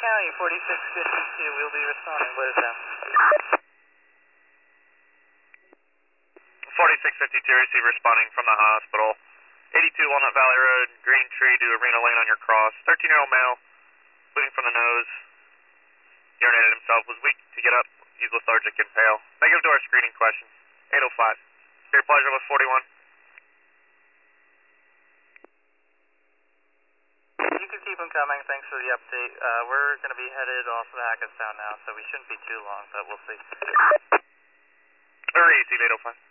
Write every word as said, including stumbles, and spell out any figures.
County, forty-six fifty-two, we'll be responding, what is that? forty-six fifty-two, receive responding from the hospital. eighty-two Walnut Valley Road, Green Tree to Arena Lane on your cross. thirteen-year-old male, bleeding from the nose, urinated himself, was weak to get up, he's lethargic and pale. Negative to our screening questions. eight oh five. Your pleasure with forty-one. You can keep them coming, thanks for the update. Uh, we're going to be headed off of Hackettstown now, so we shouldn't be too long, but we'll see. Receive eight oh five.